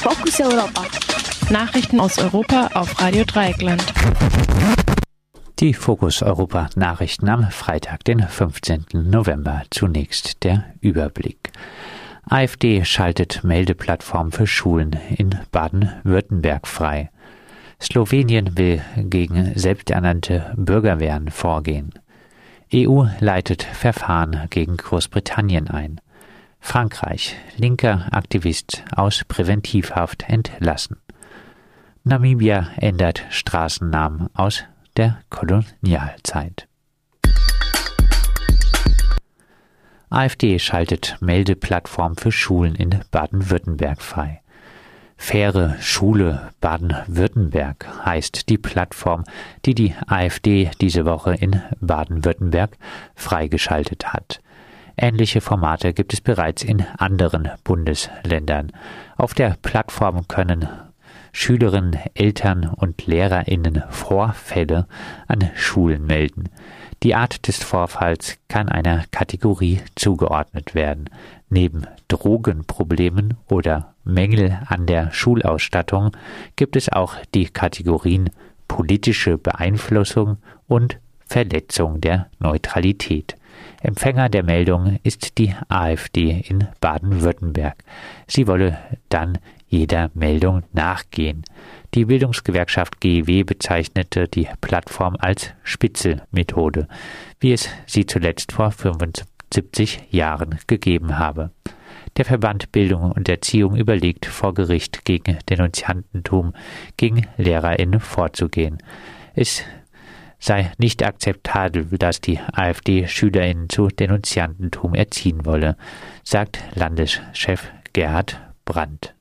Fokus Europa. Nachrichten aus Europa auf Radio Dreieckland. Die Fokus Europa Nachrichten am Freitag, den 15. November. Zunächst der Überblick. AfD schaltet Meldeplattform für Schulen in Baden-Württemberg frei. Slowenien will gegen selbsternannte Bürgerwehren vorgehen. EU leitet Verfahren gegen Großbritannien ein. Frankreich, linker Aktivist aus Präventivhaft entlassen. Namibia ändert Straßennamen aus der Kolonialzeit. AfD schaltet Meldeplattform für Schulen in Baden-Württemberg frei. Faire Schule Baden-Württemberg heißt die Plattform, die die AfD diese Woche in Baden-Württemberg freigeschaltet hat. Ähnliche Formate gibt es bereits in anderen Bundesländern. Auf der Plattform können Schülerinnen, Eltern und LehrerInnen Vorfälle an Schulen melden. Die Art des Vorfalls kann einer Kategorie zugeordnet werden. Neben Drogenproblemen oder Mängel an der Schulausstattung gibt es auch die Kategorien politische Beeinflussung und Verletzung der Neutralität. Empfänger der Meldung ist die AfD in Baden-Württemberg. Sie wolle dann jeder Meldung nachgehen. Die Bildungsgewerkschaft GEW bezeichnete die Plattform als Spitzelmethode, wie es sie zuletzt vor 75 Jahren gegeben habe. Der Verband Bildung und Erziehung überlegt, vor Gericht gegen Denunziantentum gegen LehrerInnen vorzugehen. Es sei nicht akzeptabel, dass die AfD SchülerInnen zu Denunziantentum erziehen wolle, sagt Landeschef Gerhard Brandt.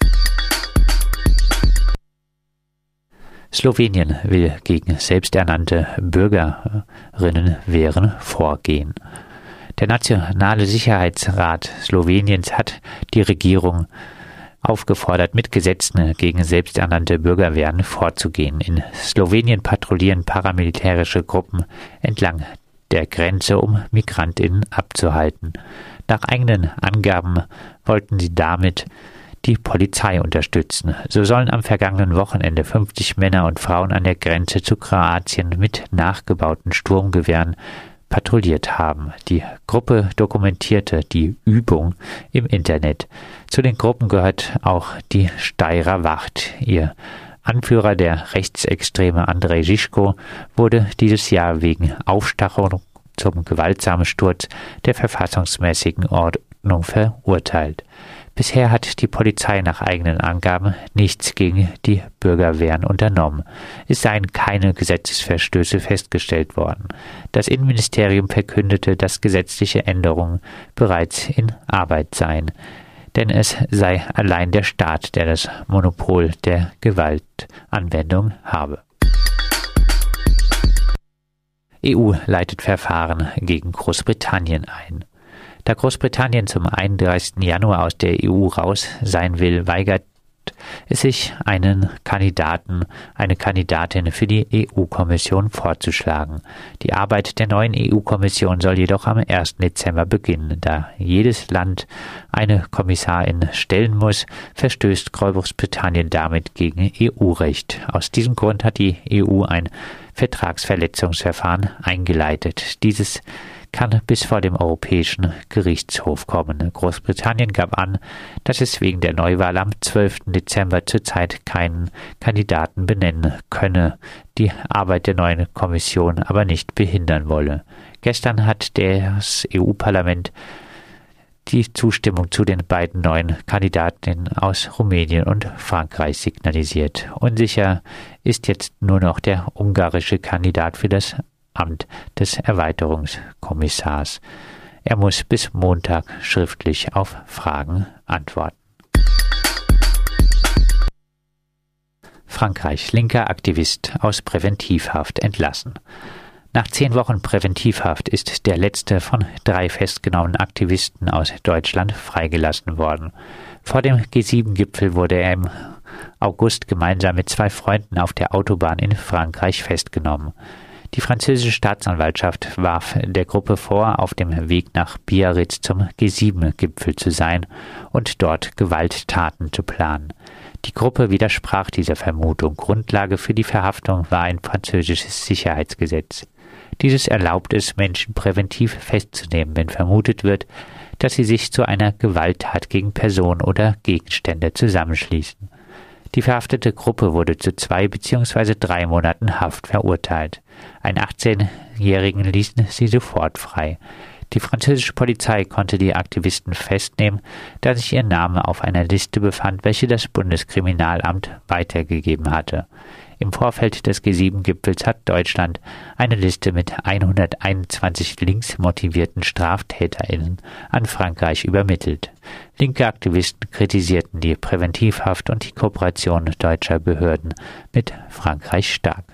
Slowenien will gegen selbsternannte Bürgerinnenwehren vorgehen. Der Nationale Sicherheitsrat Sloweniens hat die Regierung aufgefordert, mit Gesetzen gegen selbsternannte Bürgerwehren vorzugehen. In Slowenien patrouillieren paramilitärische Gruppen entlang der Grenze, um MigrantInnen abzuhalten. Nach eigenen Angaben wollten sie damit die Polizei unterstützen. So sollen am vergangenen Wochenende 50 Männer und Frauen an der Grenze zu Kroatien mit nachgebauten Sturmgewehren patrouilliert haben. Die Gruppe dokumentierte die Übung im Internet. Zu den Gruppen gehört auch die Steyrer Wacht. Ihr Anführer, der rechtsextreme Andrej Žižko, wurde dieses Jahr wegen Aufstachelung zum gewaltsamen Sturz der verfassungsmäßigen Ordnung verurteilt. Bisher hat die Polizei nach eigenen Angaben nichts gegen die Bürgerwehren unternommen. Es seien keine Gesetzesverstöße festgestellt worden. Das Innenministerium verkündete, dass gesetzliche Änderungen bereits in Arbeit seien. Denn es sei allein der Staat, der das Monopol der Gewaltanwendung habe. EU leitet Verfahren gegen Großbritannien ein. Da Großbritannien zum 31. Januar aus der EU raus sein will, weigert es sich, eine Kandidatin für die EU-Kommission vorzuschlagen. Die Arbeit der neuen EU-Kommission soll jedoch am 1. Dezember beginnen. Da jedes Land eine Kommissarin stellen muss, verstößt Großbritannien damit gegen EU-Recht. Aus diesem Grund hat die EU ein Vertragsverletzungsverfahren eingeleitet. Dieses kann bis vor dem Europäischen Gerichtshof kommen. Großbritannien gab an, dass es wegen der Neuwahl am 12. Dezember zurzeit keinen Kandidaten benennen könne, die Arbeit der neuen Kommission aber nicht behindern wolle. Gestern hat das EU-Parlament die Zustimmung zu den beiden neuen Kandidatinnen aus Rumänien und Frankreich signalisiert. Unsicher ist jetzt nur noch der ungarische Kandidat für das Amt des Erweiterungskommissars. Er muss bis Montag schriftlich auf Fragen antworten. Frankreich, linker Aktivist aus Präventivhaft entlassen. Nach 10 Wochen Präventivhaft ist der letzte von 3 festgenommenen Aktivisten aus Deutschland freigelassen worden. Vor dem G7-Gipfel wurde er im August gemeinsam mit 2 Freunden auf der Autobahn in Frankreich festgenommen. Die französische Staatsanwaltschaft warf der Gruppe vor, auf dem Weg nach Biarritz zum G7-Gipfel zu sein und dort Gewalttaten zu planen. Die Gruppe widersprach dieser Vermutung. Grundlage für die Verhaftung war ein französisches Sicherheitsgesetz. Dieses erlaubt es, Menschen präventiv festzunehmen, wenn vermutet wird, dass sie sich zu einer Gewalttat gegen Personen oder Gegenstände zusammenschließen. Die verhaftete Gruppe wurde zu 2 bzw. 3 Monaten Haft verurteilt. Einen 18-Jährigen ließen sie sofort frei. Die französische Polizei konnte die Aktivisten festnehmen, da sich ihr Name auf einer Liste befand, welche das Bundeskriminalamt weitergegeben hatte. Im Vorfeld des G7-Gipfels hat Deutschland eine Liste mit 121 linksmotivierten StraftäterInnen an Frankreich übermittelt. Linke Aktivisten kritisierten die Präventivhaft und die Kooperation deutscher Behörden mit Frankreich stark.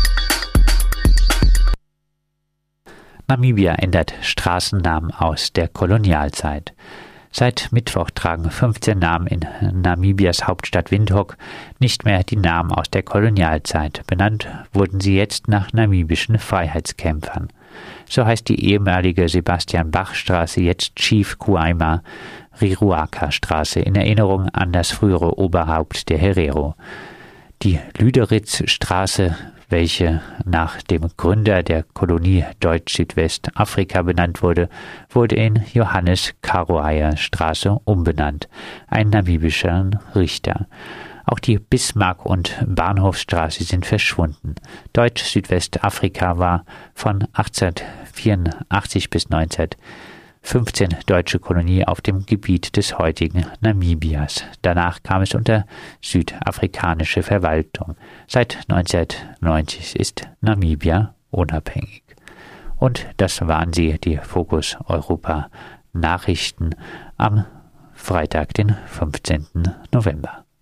Namibia ändert Straßennamen aus der Kolonialzeit. Seit Mittwoch tragen 15 Namen in Namibias Hauptstadt Windhoek nicht mehr die Namen aus der Kolonialzeit. Benannt wurden sie jetzt nach namibischen Freiheitskämpfern. So heißt die ehemalige Sebastian-Bach-Straße jetzt Chief Kouaima Riruaka-Straße in Erinnerung an das frühere Oberhaupt der Herero. Die Lüderitz-Straße, welche nach dem Gründer der Kolonie Deutsch-Südwestafrika benannt wurde, wurde in Johannes Karoaya-Straße umbenannt, ein namibischer Richter. Auch die Bismarck- und Bahnhofsstraße sind verschwunden. Deutsch-Südwestafrika war von 1884 bis 1915 deutsche Kolonie auf dem Gebiet des heutigen Namibias. Danach kam es unter südafrikanische Verwaltung. Seit 1990 ist Namibia unabhängig. Und das waren sie, die Fokus Europa Nachrichten am Freitag, den 15. November.